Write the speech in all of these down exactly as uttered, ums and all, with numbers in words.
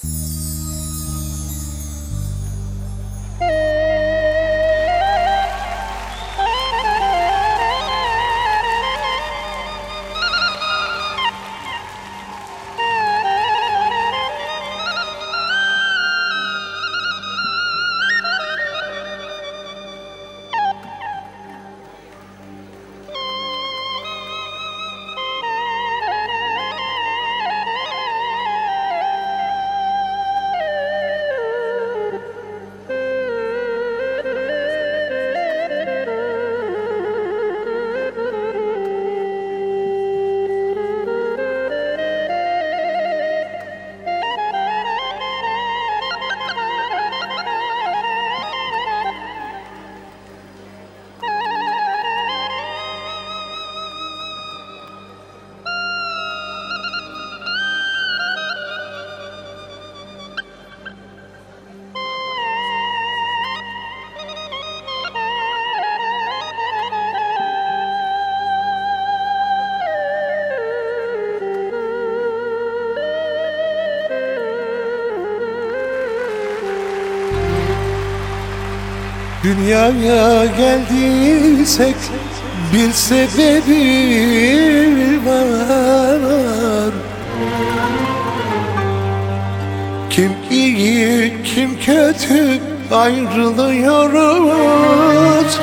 Dünyaya geldiysek bir sebebi var. Kim iyi kim kötü ayrılıyoruz.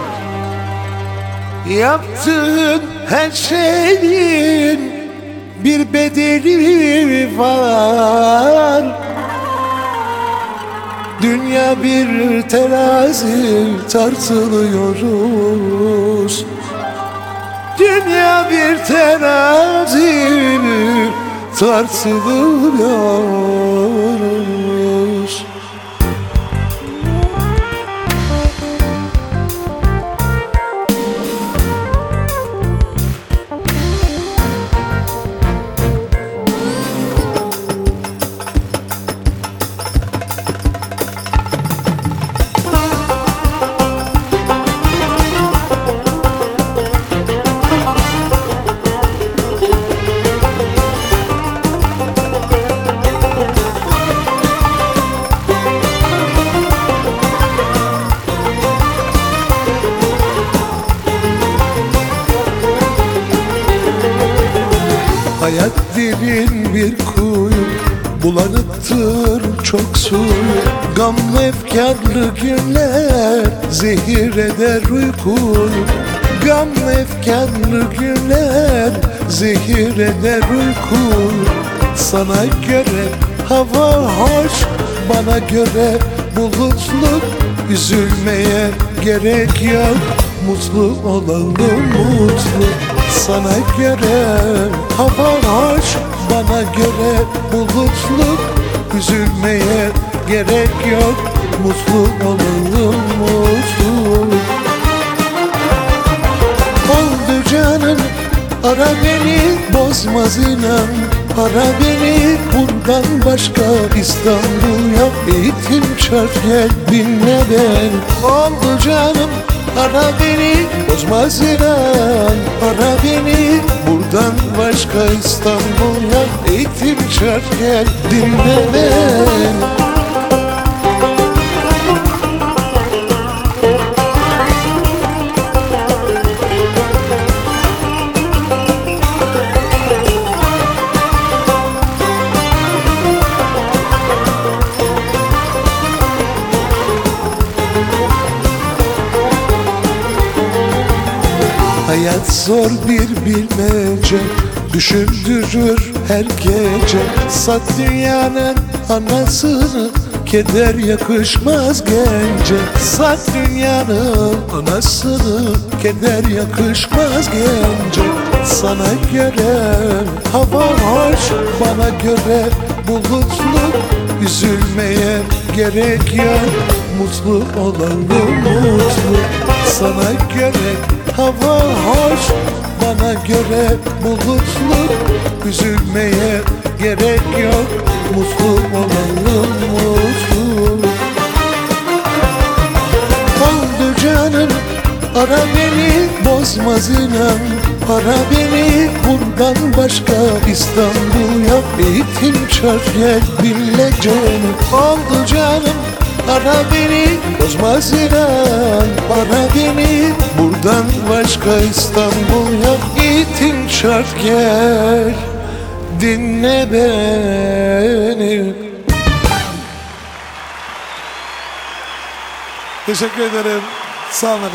Yaptığın her şeyin bir bedeli var. Dünya bir terazi tartılıyoruz. Dünya bir terazi tartılıyoruz. Hayat derin bir kuyu, bulanıktır çok suyu. Gam efkarlı günler zehir eder uykuyu. Gam efkarlı günler zehir eder uykuyu. Sana göre hava hoş, bana göre bulutluk. Üzülmeye gerek yok, mutlu olalım mutlu. Sana göre hava hoş, bana göre bulutluk. Üzülmeye gerek yok, mutlu olalım mutlu. Oldu canım, ara beni, bozmaz inan. Ara beni, bundan başka İstanbul yok. Eğitim şart, gel dinle ben. Oldu canım, ara beni, bozmaz inan. Ara beni, buradan başka İstanbul yok. Eğitim şart, gel dinle ben. Hayat zor bir bilmece, düşündürür her gece. Sat dünyanın anasını, keder yakışmaz gence. Sat dünyanın anasını, keder yakışmaz gence. Sana göre hava hoş, bana göre bulutluk. Üzülmeye gerek yok, mutlu olalım mutlu. Sana göre hava hoş, bana göre bulutluk. Üzülmeye gerek yok, mutlu olalım mutlu. Oldu canım, ara beni, bozmaz inan. Para beni bundan başka İstanbul yap, eğitim çar gel dinle canım. Oldu canım, ara beni bozmaz inan. Para beni buradan başka İstanbul yap, eğitim çar gel dinle beni. Teşekkür ederim. Sağ olun.